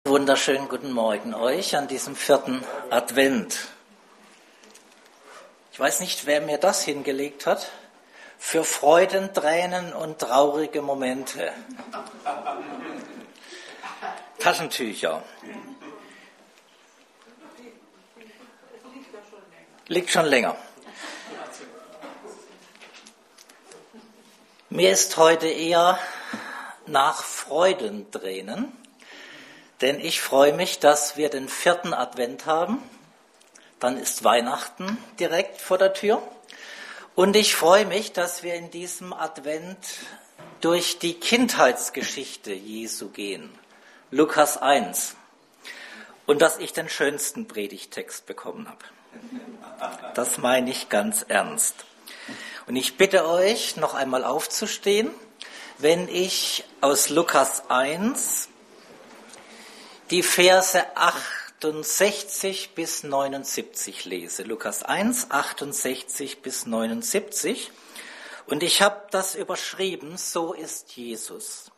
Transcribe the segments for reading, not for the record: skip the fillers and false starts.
Wunderschönen guten Morgen euch an diesem 4. Advent. Ich weiß nicht, wer mir das hingelegt hat. Für Freuden, Tränen und traurige Momente. Taschentücher. Liegt schon länger. Mir ist heute eher nach Freudentränen, denn ich freue mich, dass wir den 4. Advent haben. Dann ist Weihnachten direkt vor der Tür. Und ich freue mich, dass wir in diesem Advent durch die Kindheitsgeschichte Jesu gehen. Lukas 1. Und dass ich den schönsten Predigttext bekommen habe. Das meine ich ganz ernst. Und ich bitte euch, noch einmal aufzustehen, wenn ich aus Lukas 1 die Verse 68 bis 79 lese. Lukas 1, 68 bis 79. Und ich habe das überschrieben, so ist Jesus.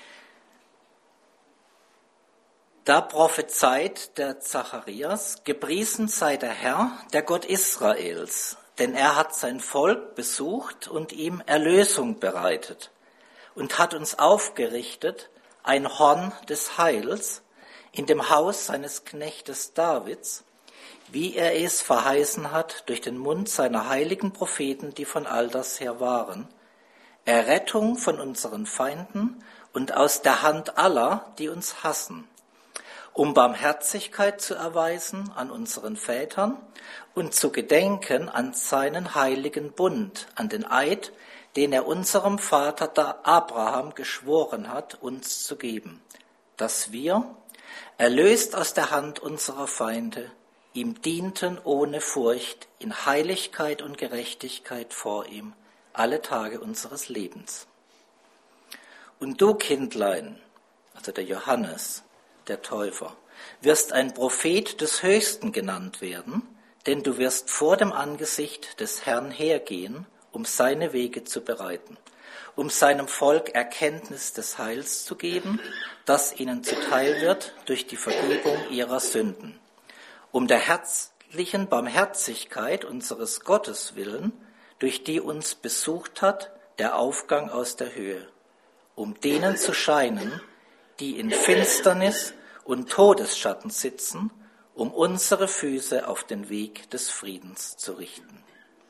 Da prophezeit der Zacharias, gepriesen sei der Herr, der Gott Israels, denn er hat sein Volk besucht und ihm Erlösung bereitet und hat uns aufgerichtet ein Horn des Heils in dem Haus seines Knechtes Davids, wie er es verheißen hat durch den Mund seiner heiligen Propheten, die von alters her waren, Errettung von unseren Feinden und aus der Hand aller, die uns hassen, um Barmherzigkeit zu erweisen an unseren Vätern und zu gedenken an seinen heiligen Bund, an den Eid, den er unserem Vater Abraham geschworen hat, uns zu geben, dass wir, erlöst aus der Hand unserer Feinde, ihm dienten ohne Furcht in Heiligkeit und Gerechtigkeit vor ihm alle Tage unseres Lebens. Und du, Kindlein, also der Johannes, der Täufer, wirst ein Prophet des Höchsten genannt werden, denn du wirst vor dem Angesicht des Herrn hergehen, um seine Wege zu bereiten, um seinem Volk Erkenntnis des Heils zu geben, das ihnen zuteil wird durch die Vergebung ihrer Sünden, um der herzlichen Barmherzigkeit unseres Gottes willen, durch die uns besucht hat, der Aufgang aus der Höhe, um denen zu scheinen, die in Finsternis und Todesschatten sitzen, um unsere Füße auf den Weg des Friedens zu richten.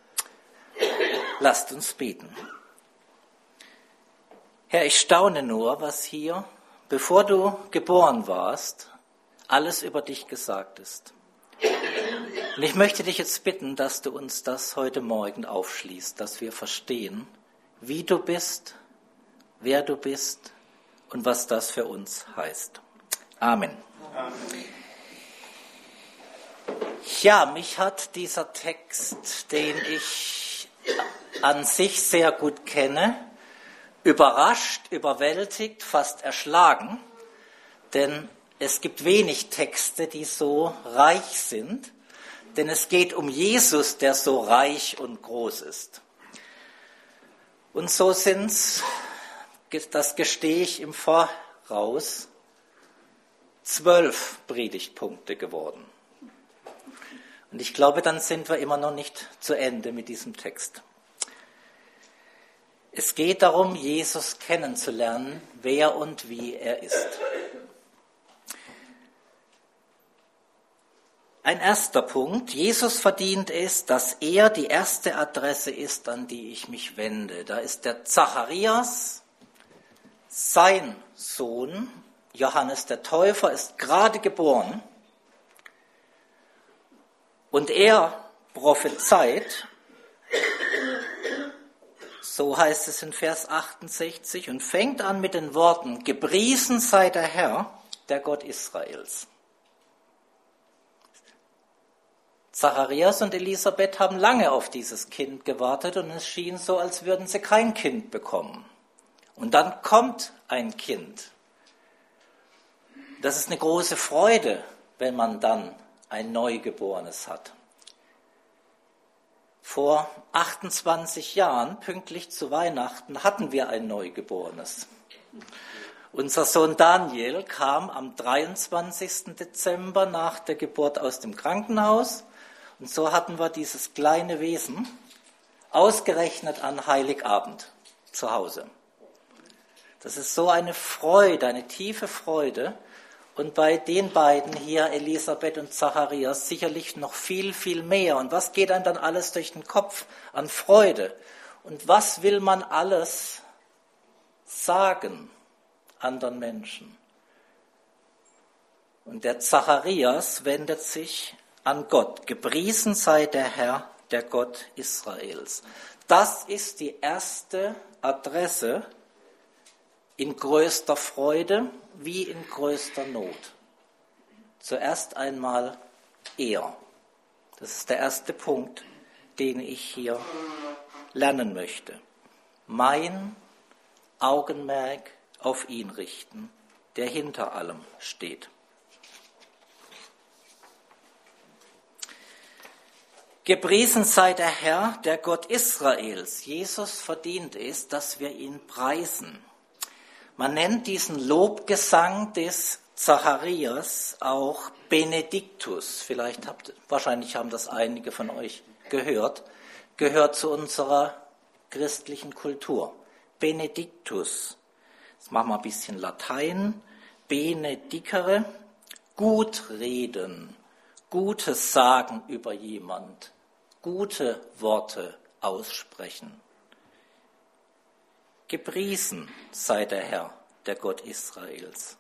Lasst uns beten. Herr, ich staune nur, was hier, bevor du geboren warst, alles über dich gesagt ist. Und ich möchte dich jetzt bitten, dass du uns das heute Morgen aufschließt, dass wir verstehen, wie du bist, wer du bist und was das für uns heißt. Amen. Amen. Ja, mich hat dieser Text, den ich an sich sehr gut kenne, überrascht, überwältigt, fast erschlagen, denn es gibt wenig Texte, die so reich sind, denn es geht um Jesus, der so reich und groß ist. Und so sind's, das gestehe ich im Voraus, 12 Predigtpunkte geworden. Und ich glaube, dann sind wir immer noch nicht zu Ende mit diesem Text. Es geht darum, Jesus kennenzulernen, wer und wie er ist. Ein erster Punkt, Jesus verdient es, dass er die erste Adresse ist, an die ich mich wende. Da ist der Zacharias, sein Sohn, Johannes der Täufer, ist gerade geboren und er prophezeit, so heißt es in Vers 68, und fängt an mit den Worten, gepriesen sei der Herr, der Gott Israels. Zacharias und Elisabeth haben lange auf dieses Kind gewartet und es schien so, als würden sie kein Kind bekommen. Und dann kommt ein Kind. Das ist eine große Freude, wenn man dann ein Neugeborenes hat. Vor 28 Jahren, pünktlich zu Weihnachten, hatten wir ein Neugeborenes. Unser Sohn Daniel kam am 23. Dezember nach der Geburt aus dem Krankenhaus und so hatten wir dieses kleine Wesen ausgerechnet an Heiligabend zu Hause. Das ist so eine Freude, eine tiefe Freude. Und bei den beiden hier, Elisabeth und Zacharias, sicherlich noch viel, viel mehr. Und was geht einem dann alles durch den Kopf an Freude? Und was will man alles sagen anderen Menschen? Und der Zacharias wendet sich an Gott. Gepriesen sei der Herr, der Gott Israels. Das ist die erste Adresse in größter Freude wie in größter Not. Zuerst einmal er. Das ist der erste Punkt, den ich hier lernen möchte. Mein Augenmerk auf ihn richten, der hinter allem steht. Gepriesen sei der Herr, der Gott Israels. Jesus verdient es, dass wir ihn preisen. Man nennt diesen Lobgesang des Zacharias auch Benediktus. Wahrscheinlich haben das einige von euch gehört zu unserer christlichen Kultur. Benediktus. Jetzt machen wir ein bisschen Latein. Benedicere, gut reden, Gutes sagen über jemand, gute Worte aussprechen. Gepriesen sei der Herr, der Gott Israels.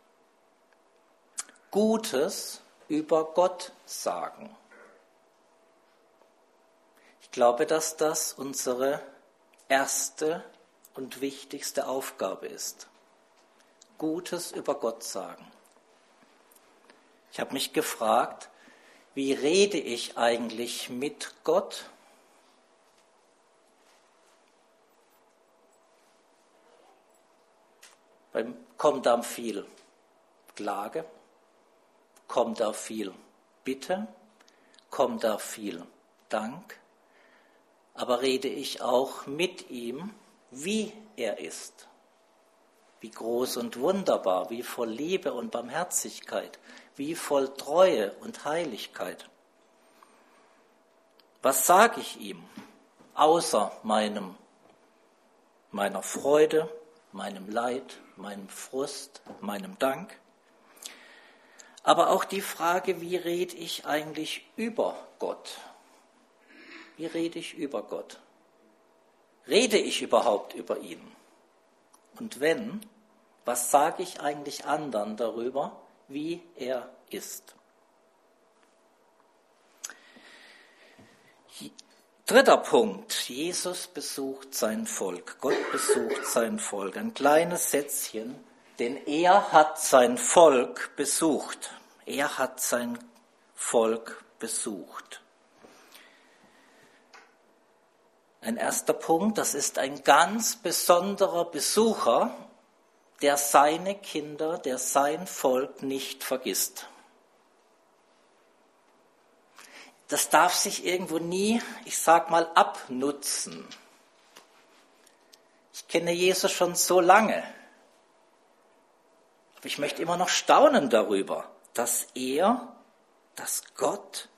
Gutes über Gott sagen. Ich glaube, dass das unsere erste und wichtigste Aufgabe ist. Gutes über Gott sagen. Ich habe mich gefragt, wie rede ich eigentlich mit Gott? Kommt da viel Klage? Kommt da viel Bitte? Kommt da viel Dank? Aber rede ich auch mit ihm, wie er ist? Wie groß und wunderbar, wie voll Liebe und Barmherzigkeit, wie voll Treue und Heiligkeit. Was sage ich ihm, außer meiner Freude, meinem Leid, meinem Frust, meinem Dank? Aber auch die Frage, wie rede ich eigentlich über Gott? Wie rede ich über Gott? Rede ich überhaupt über ihn? Und wenn, was sage ich eigentlich anderen darüber, wie er ist? Dritter Punkt. Jesus besucht sein Volk. Gott besucht sein Volk. Ein kleines Sätzchen, denn er hat sein Volk besucht. Er hat sein Volk besucht. Ein erster Punkt, das ist ein ganz besonderer Besucher, der seine Kinder, der sein Volk nicht vergisst. Das darf sich irgendwo nie, abnutzen. Ich kenne Jesus schon so lange, aber ich möchte immer noch staunen darüber, dass Gott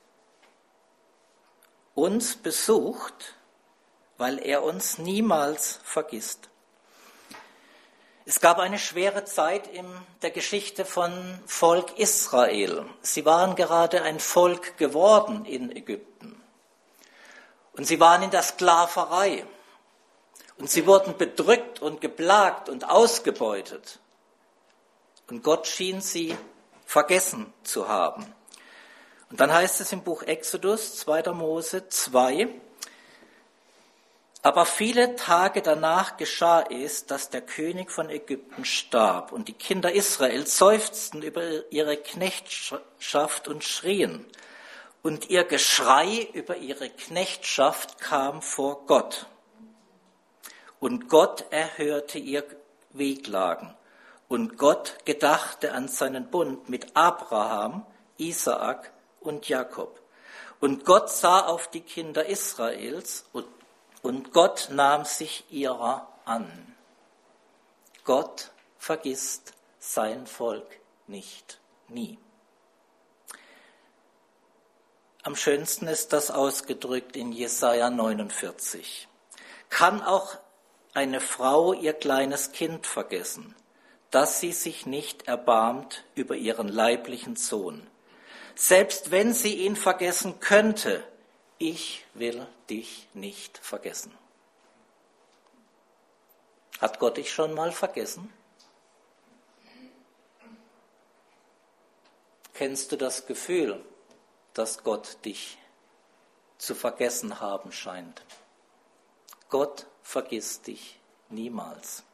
uns besucht, weil er uns niemals vergisst. Es gab eine schwere Zeit in der Geschichte von Volk Israel. Sie waren gerade ein Volk geworden in Ägypten. Und sie waren in der Sklaverei. Und sie wurden bedrückt und geplagt und ausgebeutet. Und Gott schien sie vergessen zu haben. Und dann heißt es im Buch Exodus, 2. Mose 2, aber viele Tage danach geschah es, dass der König von Ägypten starb und die Kinder Israels seufzten über ihre Knechtschaft und schrien. Und ihr Geschrei über ihre Knechtschaft kam vor Gott. Und Gott erhörte ihr Wehklagen. Und Gott gedachte an seinen Bund mit Abraham, Isaak und Jakob. Und Gott sah auf die Kinder Israels und Gott nahm sich ihrer an. Gott vergisst sein Volk nicht, nie. Am schönsten ist das ausgedrückt in Jesaja 49. Kann auch eine Frau ihr kleines Kind vergessen, dass sie sich nicht erbarmt über ihren leiblichen Sohn? Selbst wenn sie ihn vergessen könnte, ich will dich nicht vergessen. Hat Gott dich schon mal vergessen? Kennst du das Gefühl, dass Gott dich zu vergessen haben scheint? Gott vergisst dich niemals.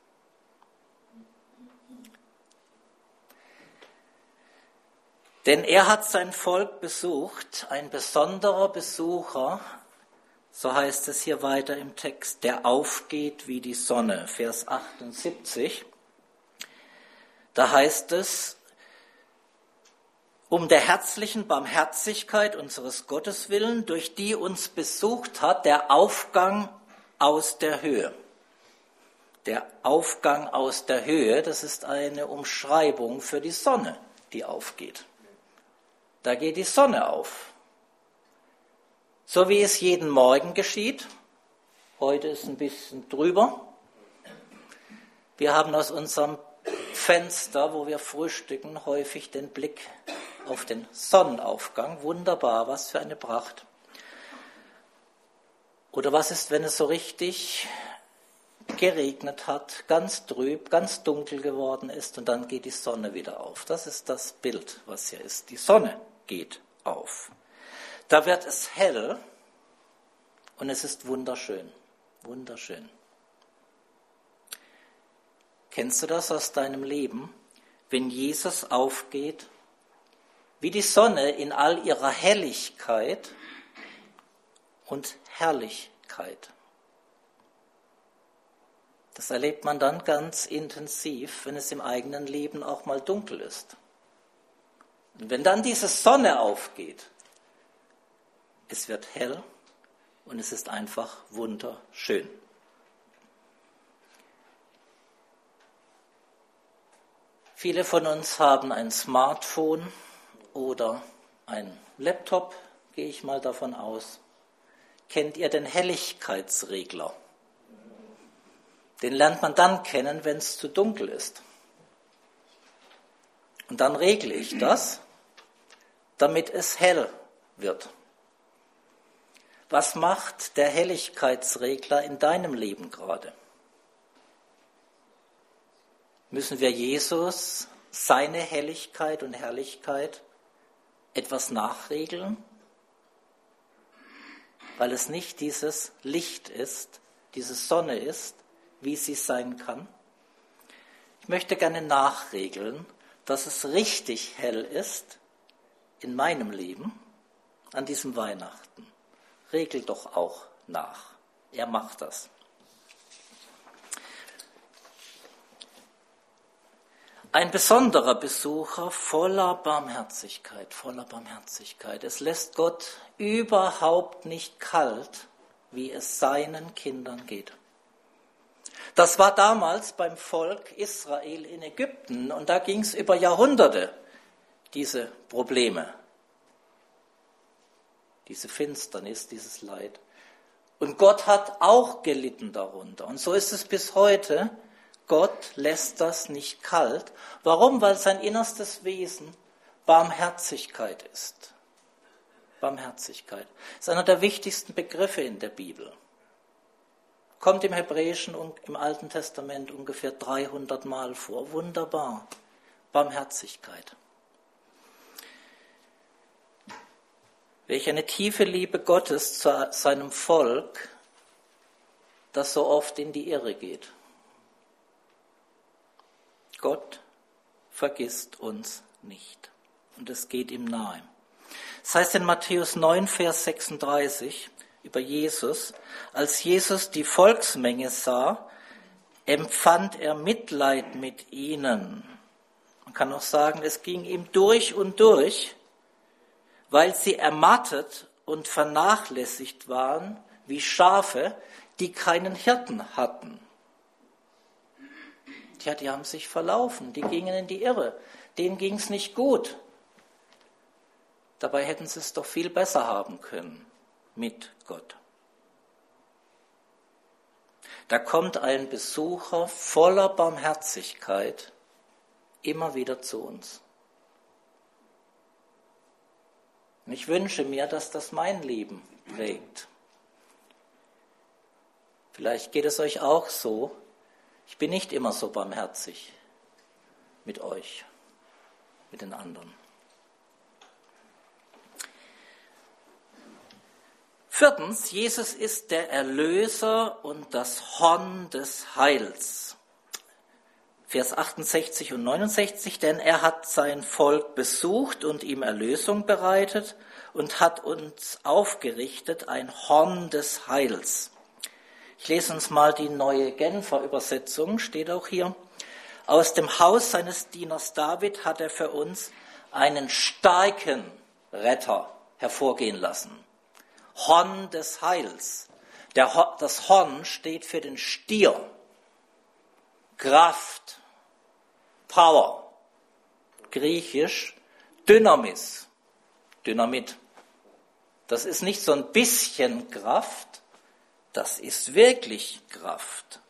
Denn er hat sein Volk besucht, ein besonderer Besucher, so heißt es hier weiter im Text, der aufgeht wie die Sonne, Vers 78. Da heißt es, um der herzlichen Barmherzigkeit unseres Gottes willen, durch die uns besucht hat, der Aufgang aus der Höhe. Der Aufgang aus der Höhe, das ist eine Umschreibung für die Sonne, die aufgeht. Da geht die Sonne auf. So wie es jeden Morgen geschieht. Heute ist ein bisschen drüber. Wir haben aus unserem Fenster, wo wir frühstücken, häufig den Blick auf den Sonnenaufgang. Wunderbar, was für eine Pracht. Oder was ist, wenn es so richtig geregnet hat, ganz trüb, ganz dunkel geworden ist und dann geht die Sonne wieder auf. Das ist das Bild, was hier ist. Die Sonne geht auf. Da wird es hell und es ist wunderschön. Wunderschön. Kennst du das aus deinem Leben, wenn Jesus aufgeht, wie die Sonne in all ihrer Helligkeit und Herrlichkeit? Das erlebt man dann ganz intensiv, wenn es im eigenen Leben auch mal dunkel ist. Und wenn dann diese Sonne aufgeht, es wird hell und es ist einfach wunderschön. Viele von uns haben ein Smartphone oder ein Laptop, gehe ich mal davon aus. Kennt ihr den Helligkeitsregler? Den lernt man dann kennen, wenn es zu dunkel ist. Und dann regle ich das, damit es hell wird. Was macht der Helligkeitsregler in deinem Leben gerade? Müssen wir Jesus, seine Helligkeit und Herrlichkeit etwas nachregeln? Weil es nicht dieses Licht ist, diese Sonne ist, wie sie sein kann. Ich möchte gerne nachregeln, dass es richtig hell ist in meinem Leben an diesem Weihnachten. Regel doch auch nach. Er macht das. Ein besonderer Besucher voller Barmherzigkeit, voller Barmherzigkeit. Es lässt Gott überhaupt nicht kalt, wie es seinen Kindern geht. Das war damals beim Volk Israel in Ägypten und da ging es über Jahrhunderte, diese Probleme, diese Finsternis, dieses Leid. Und Gott hat auch gelitten darunter. Und so ist es bis heute. Gott lässt das nicht kalt. Warum? Weil sein innerstes Wesen Barmherzigkeit ist. Barmherzigkeit ist einer der wichtigsten Begriffe in der Bibel. Kommt im Hebräischen und im Alten Testament ungefähr 300 Mal vor. Wunderbar. Barmherzigkeit. Welch eine tiefe Liebe Gottes zu seinem Volk, das so oft in die Irre geht. Gott vergisst uns nicht. Und es geht ihm nahe. Das heißt in Matthäus 9, Vers 36 über Jesus, als Jesus die Volksmenge sah, empfand er Mitleid mit ihnen. Man kann auch sagen, es ging ihm durch und durch, weil sie ermattet und vernachlässigt waren, wie Schafe, die keinen Hirten hatten. Tja, die haben sich verlaufen, die gingen in die Irre, denen ging es nicht gut. Dabei hätten sie es doch viel besser haben können mit Gott. Da kommt ein Besucher voller Barmherzigkeit immer wieder zu uns. Und ich wünsche mir, dass das mein Leben prägt. Vielleicht geht es euch auch so. Ich bin nicht immer so barmherzig mit euch, mit den anderen. 4. Jesus ist der Erlöser und das Horn des Heils. Vers 68 und 69, denn er hat sein Volk besucht und ihm Erlösung bereitet und hat uns aufgerichtet ein Horn des Heils. Ich lese uns mal die neue Genfer Übersetzung, steht auch hier. Aus dem Haus seines Dieners David hat er für uns einen starken Retter hervorgehen lassen. Horn des Heils. Das Horn steht für den Stier. Kraft, Power. Griechisch Dynamis, Dynamit. Das ist nicht so ein bisschen Kraft, das ist wirklich Kraft.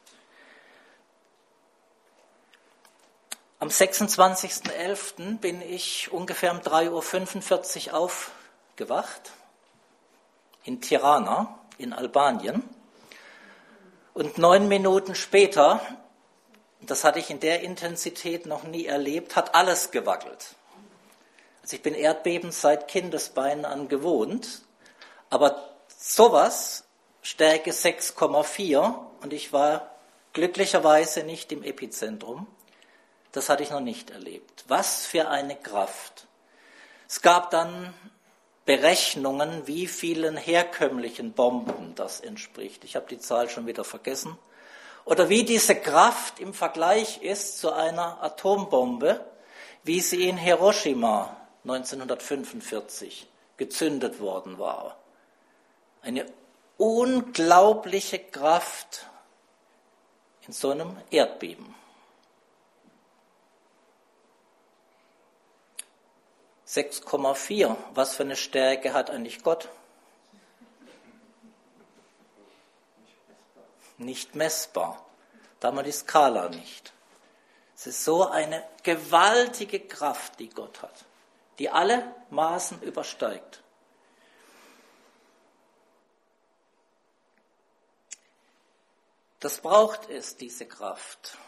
Am 26.11. bin ich ungefähr um 3:45 Uhr aufgewacht. In Tirana, in Albanien. Und 9 Minuten später, das hatte ich in der Intensität noch nie erlebt, hat alles gewackelt. Also ich bin Erdbeben seit Kindesbeinen an gewohnt, aber sowas, Stärke 6,4, und ich war glücklicherweise nicht im Epizentrum, das hatte ich noch nicht erlebt. Was für eine Kraft. Es gab dann Berechnungen, wie vielen herkömmlichen Bomben das entspricht. Ich habe die Zahl schon wieder vergessen. Oder wie diese Kraft im Vergleich ist zu einer Atombombe, wie sie in Hiroshima 1945 gezündet worden war. Eine unglaubliche Kraft in so einem Erdbeben. 6,4. Was für eine Stärke hat eigentlich Gott? Nicht messbar. Da haben wir die Skala nicht. Es ist so eine gewaltige Kraft, die Gott hat, die alle Maßen übersteigt. Das braucht es, diese Kraft,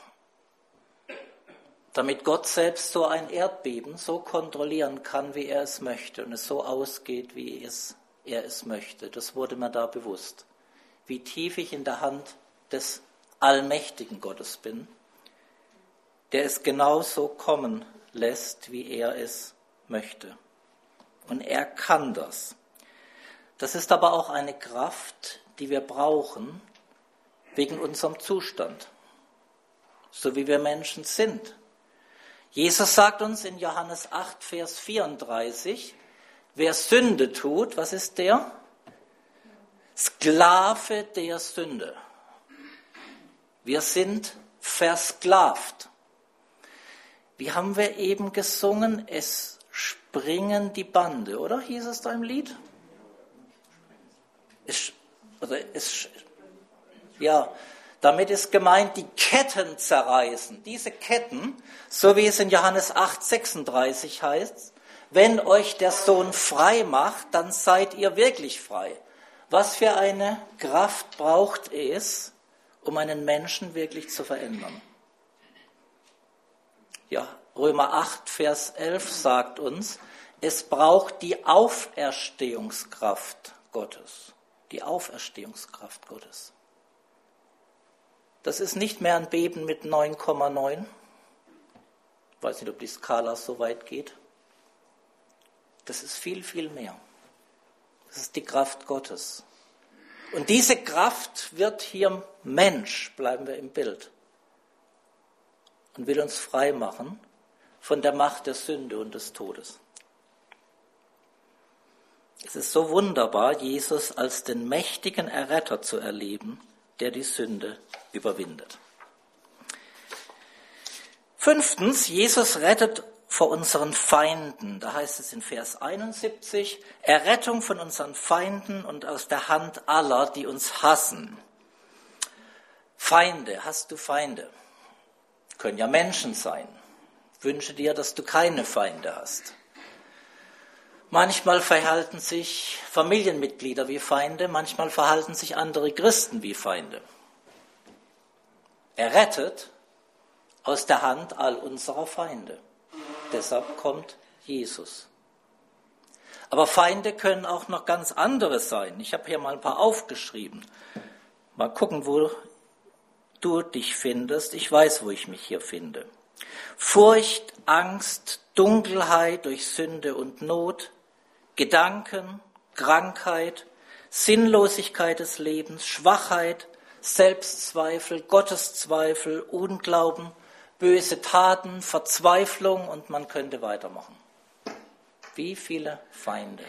damit Gott selbst so ein Erdbeben so kontrollieren kann, wie er es möchte und es so ausgeht, wie er es möchte. Das wurde mir da bewusst, wie tief ich in der Hand des allmächtigen Gottes bin, der es genauso kommen lässt, wie er es möchte. Und er kann das. Das ist aber auch eine Kraft, die wir brauchen wegen unserem Zustand, so wie wir Menschen sind. Jesus sagt uns in Johannes 8, Vers 34, wer Sünde tut, was ist der? Sklave der Sünde. Wir sind versklavt. Wie haben wir eben gesungen? Es springen die Bande, oder? Hieß es da im Lied? Damit ist gemeint, die Ketten zerreißen. Diese Ketten, so wie es in Johannes 8, 36 heißt, wenn euch der Sohn frei macht, dann seid ihr wirklich frei. Was für eine Kraft braucht es, um einen Menschen wirklich zu verändern? Ja, Römer 8, Vers 11 sagt uns, es braucht die Auferstehungskraft Gottes. Die Auferstehungskraft Gottes. Das ist nicht mehr ein Beben mit 9,9. Ich weiß nicht, ob die Skala so weit geht. Das ist viel, viel mehr. Das ist die Kraft Gottes. Und diese Kraft wird hier Mensch, bleiben wir im Bild, und will uns frei machen von der Macht der Sünde und des Todes. Es ist so wunderbar, Jesus als den mächtigen Erretter zu erleben, der die Sünde überwindet. 5. Jesus rettet vor unseren Feinden. Da heißt es in Vers 71, Errettung von unseren Feinden und aus der Hand aller, die uns hassen. Feinde, hast du Feinde? Können ja Menschen sein. Wünsche dir, dass du keine Feinde hast. Manchmal verhalten sich Familienmitglieder wie Feinde, manchmal verhalten sich andere Christen wie Feinde. Errettet aus der Hand all unserer Feinde. Deshalb kommt Jesus. Aber Feinde können auch noch ganz andere sein. Ich habe hier mal ein paar aufgeschrieben. Mal gucken, wo du dich findest. Ich weiß, wo ich mich hier finde. Furcht, Angst, Dunkelheit durch Sünde und Not, Gedanken, Krankheit, Sinnlosigkeit des Lebens, Schwachheit, Selbstzweifel, Gotteszweifel, Unglauben, böse Taten, Verzweiflung und man könnte weitermachen. Wie viele Feinde.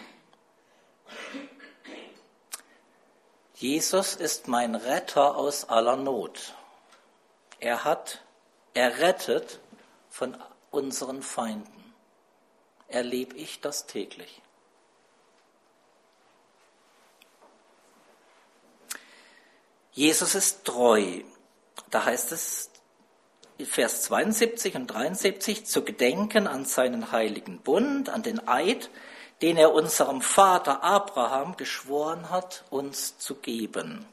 Jesus ist mein Retter aus aller Not. Er hat errettet von unseren Feinden. Erlebe ich das täglich. Jesus ist treu. Da heißt es, Vers 72 und 73, zu gedenken an seinen heiligen Bund, an den Eid, den er unserem Vater Abraham geschworen hat, uns zu geben.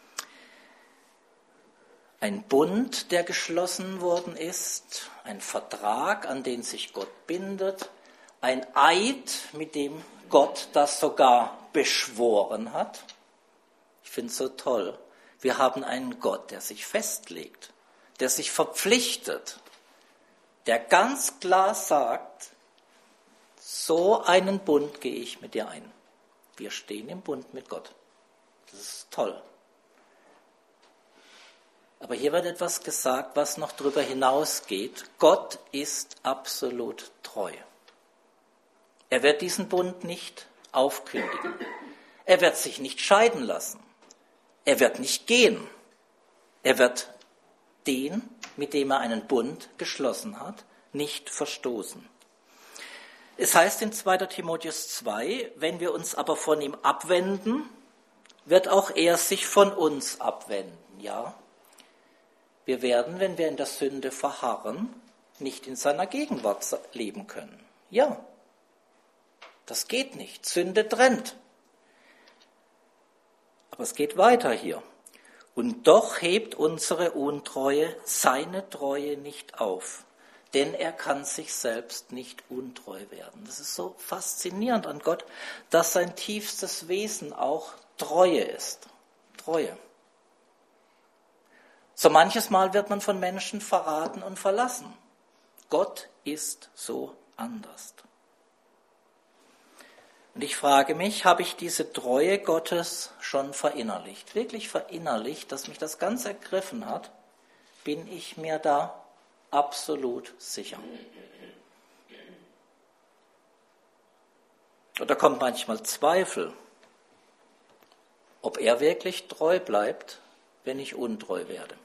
Ein Bund, der geschlossen worden ist, ein Vertrag, an den sich Gott bindet, ein Eid, mit dem Gott das sogar beschworen hat. Ich finde es so toll. Wir haben einen Gott, der sich festlegt, der sich verpflichtet, der ganz klar sagt, so einen Bund gehe ich mit dir ein. Wir stehen im Bund mit Gott. Das ist toll. Aber hier wird etwas gesagt, was noch darüber hinausgeht. Gott ist absolut treu. Er wird diesen Bund nicht aufkündigen. Er wird sich nicht scheiden lassen. Er wird nicht gehen. Er wird den, mit dem er einen Bund geschlossen hat, nicht verstoßen. Es heißt in 2. Timotheus 2, wenn wir uns aber von ihm abwenden, wird auch er sich von uns abwenden. Ja, wir werden, wenn wir in der Sünde verharren, nicht in seiner Gegenwart leben können. Ja, das geht nicht. Sünde trennt. Aber es geht weiter hier. Und doch hebt unsere Untreue seine Treue nicht auf, denn er kann sich selbst nicht untreu werden. Das ist so faszinierend an Gott, dass sein tiefstes Wesen auch Treue ist. Treue. So manches Mal wird man von Menschen verraten und verlassen. Gott ist so anders. Und ich frage mich, habe ich diese Treue Gottes schon verinnerlicht? Wirklich verinnerlicht, dass mich das ganz ergriffen hat? Bin ich mir da absolut sicher? Und da kommt manchmal Zweifel, ob er wirklich treu bleibt, wenn ich untreu werde.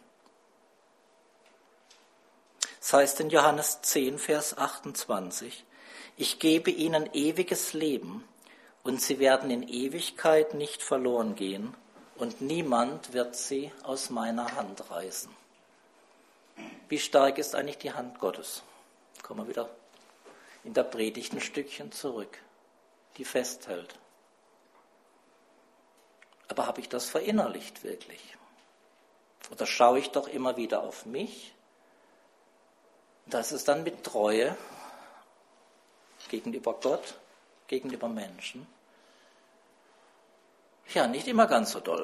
Das heißt in Johannes 10, Vers 28, ich gebe ihnen ewiges Leben und sie werden in Ewigkeit nicht verloren gehen und niemand wird sie aus meiner Hand reißen. Wie stark ist eigentlich die Hand Gottes? Kommen wir wieder in der Predigt ein Stückchen zurück, die festhält. Aber habe ich das verinnerlicht wirklich? Oder schaue ich doch immer wieder auf mich? Das ist dann mit Treue gegenüber Gott, gegenüber Menschen. Ja, nicht immer ganz so doll.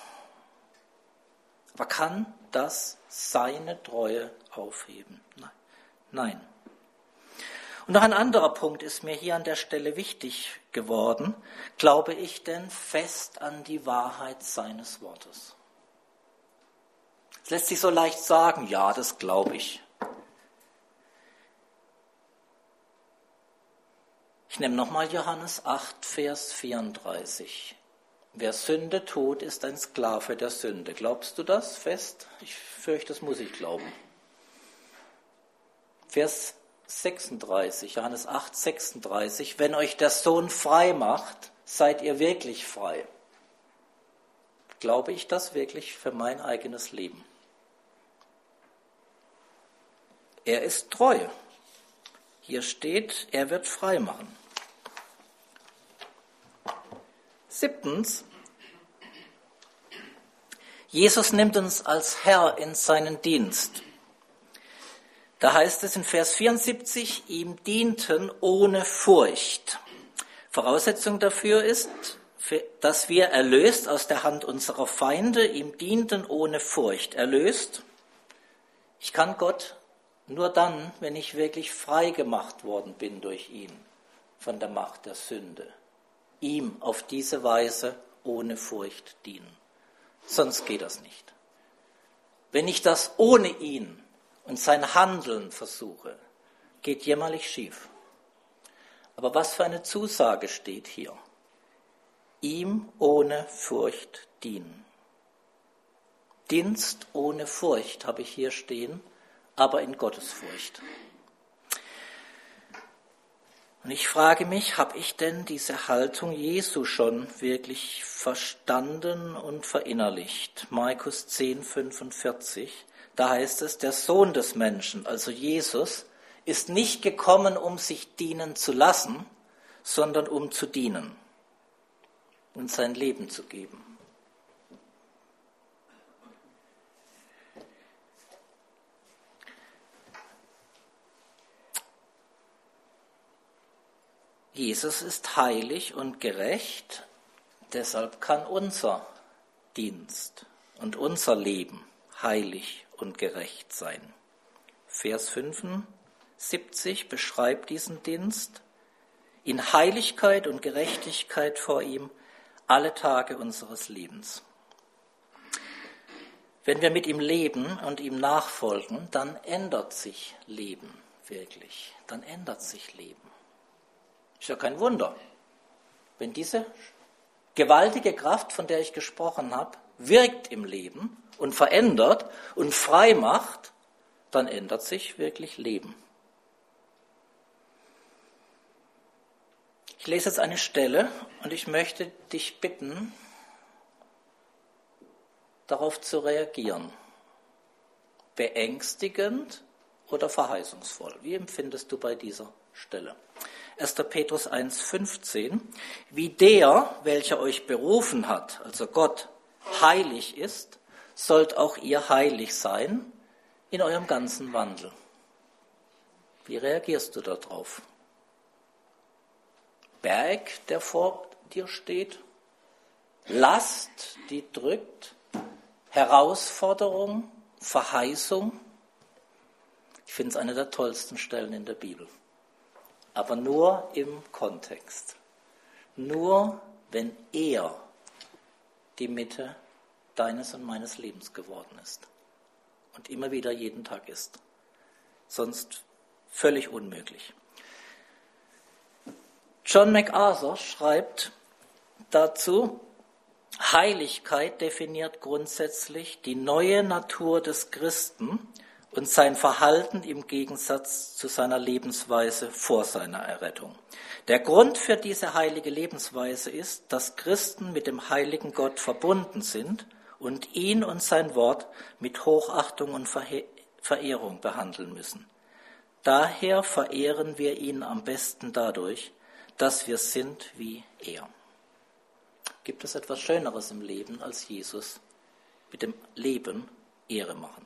Aber kann das seine Treue aufheben? Nein. Und noch ein anderer Punkt ist mir hier an der Stelle wichtig geworden. Glaube ich denn fest an die Wahrheit seines Wortes? Es lässt sich so leicht sagen, ja, das glaube ich. Ich nehme nochmal Johannes 8, Vers 34. Wer Sünde tut, ist ein Sklave der Sünde. Glaubst du das fest? Ich fürchte, das muss ich glauben. Vers 36, Johannes 8, 36, wenn euch der Sohn frei macht, seid ihr wirklich frei. Glaube ich das wirklich für mein eigenes Leben? Er ist treu. Hier steht, er wird frei machen. 7. Jesus nimmt uns als Herr in seinen Dienst. Da heißt es in Vers 74, ihm dienten ohne Furcht. Voraussetzung dafür ist, dass wir erlöst aus der Hand unserer Feinde, ihm dienten ohne Furcht. Erlöst, ich kann Gott nur dann, wenn ich wirklich frei gemacht worden bin durch ihn von der Macht der Sünde, ihm auf diese Weise ohne Furcht dienen. Sonst geht das nicht. Wenn ich das ohne ihn und sein Handeln versuche, geht jämmerlich schief. Aber was für eine Zusage steht hier? Ihm ohne Furcht dienen. Dienst ohne Furcht habe ich hier stehen, aber in Gottesfurcht. Und ich frage mich, habe ich denn diese Haltung Jesu schon wirklich verstanden und verinnerlicht? Markus 10, 45, da heißt es, der Sohn des Menschen, also Jesus, ist nicht gekommen, um sich dienen zu lassen, sondern um zu dienen und sein Leben zu geben. Jesus ist heilig und gerecht, deshalb kann unser Dienst und unser Leben heilig und gerecht sein. Vers 75 beschreibt diesen Dienst in Heiligkeit und Gerechtigkeit vor ihm alle Tage unseres Lebens. Wenn wir mit ihm leben und ihm nachfolgen, dann ändert sich Leben wirklich. Dann ändert sich Leben. Ist ja kein Wunder. Wenn diese gewaltige Kraft, von der ich gesprochen habe, wirkt im Leben und verändert und frei macht, dann ändert sich wirklich Leben. Ich lese jetzt eine Stelle und ich möchte dich bitten, darauf zu reagieren. Beängstigend oder verheißungsvoll? Wie empfindest du bei dieser Stelle? 1. Petrus 1,15, wie der, welcher euch berufen hat, also Gott, heilig ist, sollt auch ihr heilig sein in eurem ganzen Wandel. Wie reagierst du darauf? Berg, der vor dir steht, Last, die drückt, Herausforderung, Verheißung. Ich finde es eine der tollsten Stellen in der Bibel. Aber nur im Kontext. Nur wenn er die Mitte deines und meines Lebens geworden ist. Und immer wieder jeden Tag ist. Sonst völlig unmöglich. John MacArthur schreibt dazu, Heiligkeit definiert grundsätzlich die neue Natur des Christen und sein Verhalten im Gegensatz zu seiner Lebensweise vor seiner Errettung. Der Grund für diese heilige Lebensweise ist, dass Christen mit dem heiligen Gott verbunden sind und ihn und sein Wort mit Hochachtung und Verehrung behandeln müssen. Daher verehren wir ihn am besten dadurch, dass wir sind wie er. Gibt es etwas Schöneres im Leben als Jesus mit dem Leben Ehre machen?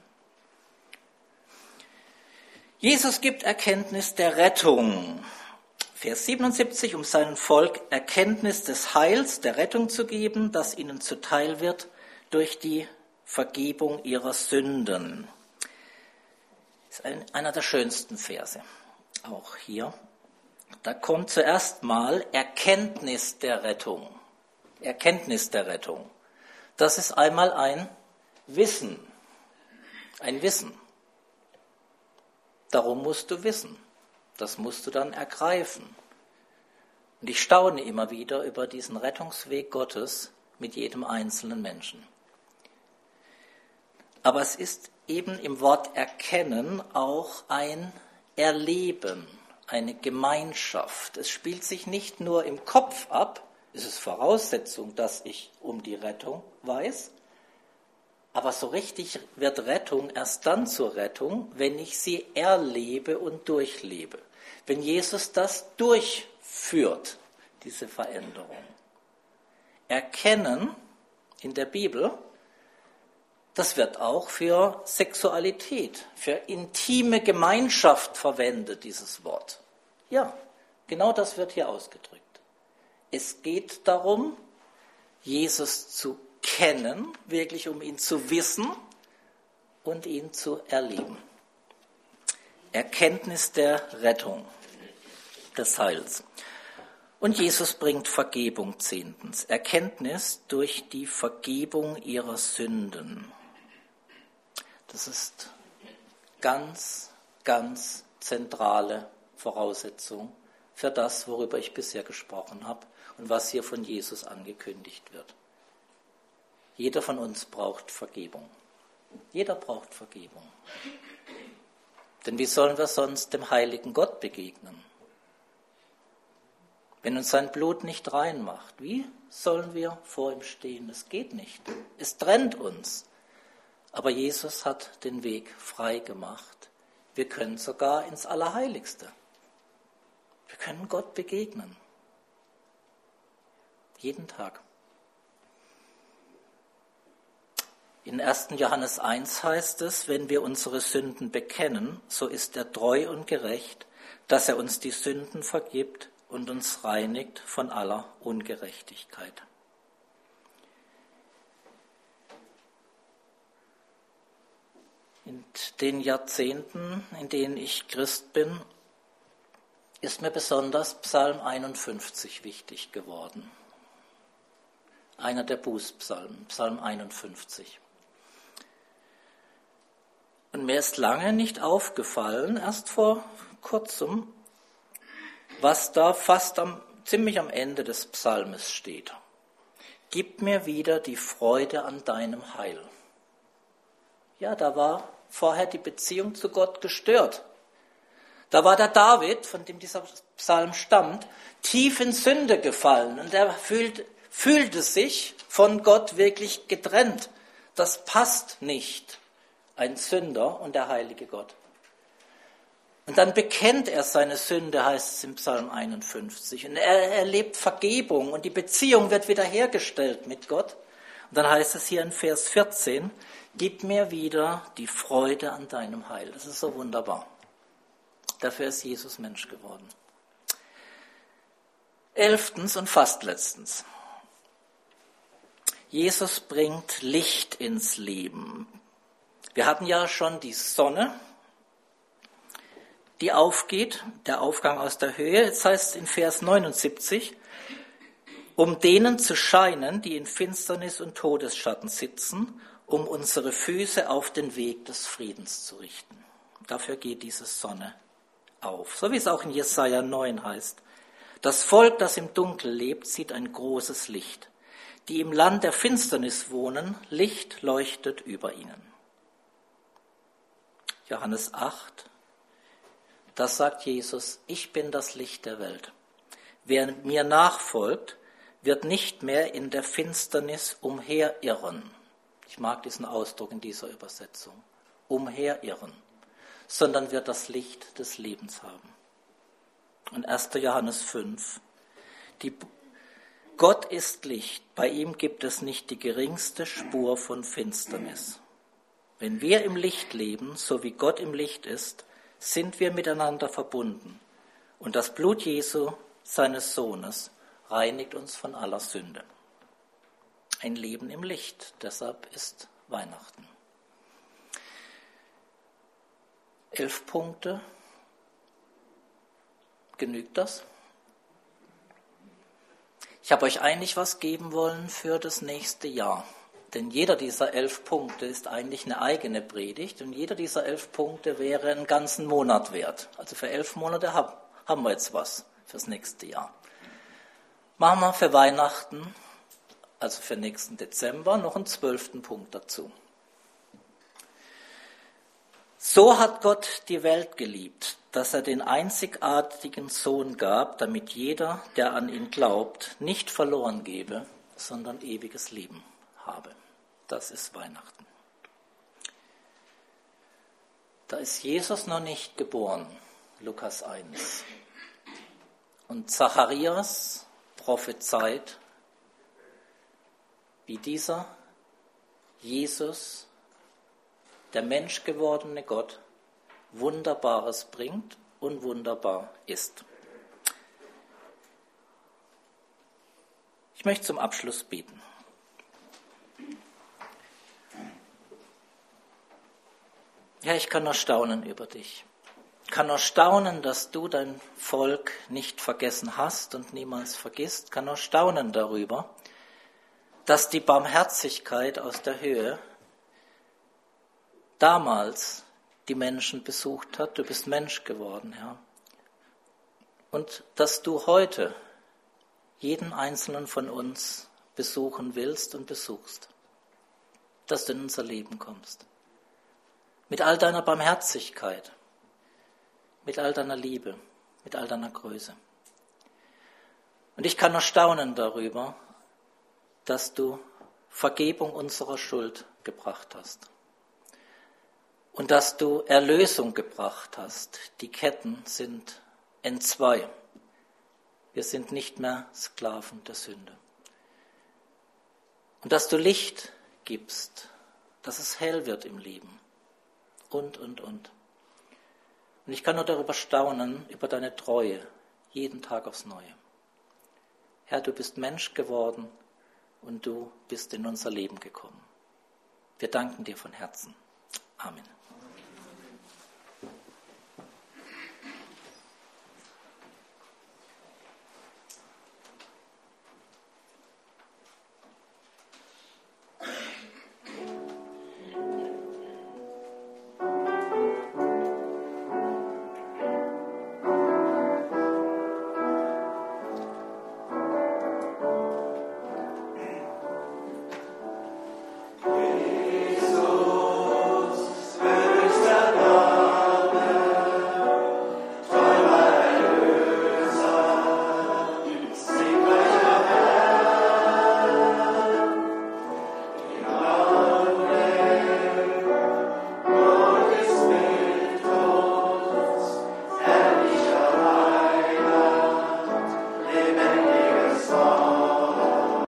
Jesus gibt Erkenntnis der Rettung. Vers 77, um seinem Volk Erkenntnis des Heils, der Rettung zu geben, das ihnen zuteil wird durch die Vergebung ihrer Sünden. Das ist einer der schönsten Verse, auch hier. Da kommt zuerst mal Erkenntnis der Rettung. Erkenntnis der Rettung. Das ist einmal ein Wissen. Ein Wissen. Darum musst du wissen. Das musst du dann ergreifen. Und ich staune immer wieder über diesen Rettungsweg Gottes mit jedem einzelnen Menschen. Aber es ist eben im Wort erkennen auch ein Erleben, eine Gemeinschaft. Es spielt sich nicht nur im Kopf ab, es ist Voraussetzung, dass ich um die Rettung weiß, aber so richtig wird Rettung erst dann zur Rettung, wenn ich sie erlebe und durchlebe. Wenn Jesus das durchführt, diese Veränderung. Erkennen in der Bibel, das wird auch für Sexualität, für intime Gemeinschaft verwendet, dieses Wort. Ja, genau das wird hier ausgedrückt. Es geht darum, Jesus zu kennen, wirklich um ihn zu wissen und ihn zu erleben. Erkenntnis der Rettung, des Heils. Und Jesus bringt Vergebung 10. Erkenntnis durch die Vergebung ihrer Sünden. Das ist ganz, ganz zentrale Voraussetzung für das, worüber ich bisher gesprochen habe und was hier von Jesus angekündigt wird. Jeder von uns braucht Vergebung. Jeder braucht Vergebung. Denn wie sollen wir sonst dem heiligen Gott begegnen? Wenn uns sein Blut nicht rein macht, wie sollen wir vor ihm stehen? Es geht nicht. Es trennt uns. Aber Jesus hat den Weg frei gemacht. Wir können sogar ins Allerheiligste. Wir können Gott begegnen. Jeden Tag. In 1. Johannes 1 heißt es, wenn wir unsere Sünden bekennen, so ist er treu und gerecht, dass er uns die Sünden vergibt und uns reinigt von aller Ungerechtigkeit. In den Jahrzehnten, in denen ich Christ bin, ist mir besonders Psalm 51 wichtig geworden. Einer der Bußpsalmen, Psalm 51. Und mir ist lange nicht aufgefallen, erst vor kurzem, was da ziemlich am Ende des Psalmes steht. Gib mir wieder die Freude an deinem Heil. Ja, da war vorher die Beziehung zu Gott gestört. Da war der David, von dem dieser Psalm stammt, tief in Sünde gefallen und er fühlte sich von Gott wirklich getrennt. Das passt nicht. Ein Sünder und der heilige Gott. Und dann bekennt er seine Sünde, heißt es im Psalm 51. Und er erlebt Vergebung und die Beziehung wird wiederhergestellt mit Gott. Und dann heißt es hier in Vers 14, gib mir wieder die Freude an deinem Heil. Das ist so wunderbar. Dafür ist Jesus Mensch geworden. 11. und fast letztens. Jesus bringt Licht ins Leben. Wir hatten ja schon die Sonne, die aufgeht, der Aufgang aus der Höhe. Jetzt heißt es in Vers 79, um denen zu scheinen, die in Finsternis und Todesschatten sitzen, um unsere Füße auf den Weg des Friedens zu richten. Dafür geht diese Sonne auf. So wie es auch in Jesaja 9 heißt. Das Volk, das im Dunkel lebt, sieht ein großes Licht. Die im Land der Finsternis wohnen, Licht leuchtet über ihnen. Johannes 8, da sagt Jesus, ich bin das Licht der Welt. Wer mir nachfolgt, wird nicht mehr in der Finsternis umherirren. Ich mag diesen Ausdruck in dieser Übersetzung. Umherirren. Sondern wird das Licht des Lebens haben. Und 1. Johannes 5. Gott ist Licht, bei ihm gibt es nicht die geringste Spur von Finsternis. Wenn wir im Licht leben, so wie Gott im Licht ist, sind wir miteinander verbunden. Und das Blut Jesu, seines Sohnes, reinigt uns von aller Sünde. Ein Leben im Licht, deshalb ist Weihnachten. 11 Punkte. Genügt das? Ich habe euch eigentlich was geben wollen für das nächste Jahr. Denn jeder dieser 11 Punkte ist eigentlich eine eigene Predigt und jeder dieser 11 Punkte wäre einen ganzen Monat wert. Also für 11 Monate haben wir jetzt was fürs nächste Jahr. Machen wir für Weihnachten, also für nächsten Dezember, noch einen 12. Punkt dazu. So hat Gott die Welt geliebt, dass er den einzigartigen Sohn gab, damit jeder, der an ihn glaubt, nicht verloren gebe, sondern ewiges Leben habe. Das ist Weihnachten. Da ist Jesus noch nicht geboren, Lukas 1. Und Zacharias prophezeit, wie dieser Jesus, der menschgewordene Gott, Wunderbares bringt und wunderbar ist. Ich möchte zum Abschluss beten. Ja, ich kann nur staunen über dich. Ich kann nur staunen, dass du dein Volk nicht vergessen hast und niemals vergisst. Ich kann nur staunen darüber, dass die Barmherzigkeit aus der Höhe damals die Menschen besucht hat. Du bist Mensch geworden, Herr. Und dass du heute jeden einzelnen von uns besuchen willst und besuchst. Dass du in unser Leben kommst. Mit all deiner Barmherzigkeit, mit all deiner Liebe, mit all deiner Größe. Und ich kann nur staunen darüber, dass du Vergebung unserer Schuld gebracht hast. Und dass du Erlösung gebracht hast. Die Ketten sind entzwei. Wir sind nicht mehr Sklaven der Sünde. Und dass du Licht gibst, dass es hell wird im Leben. Und. Und ich kann nur darüber staunen, über deine Treue, jeden Tag aufs Neue. Herr, du bist Mensch geworden und du bist in unser Leben gekommen. Wir danken dir von Herzen. Amen.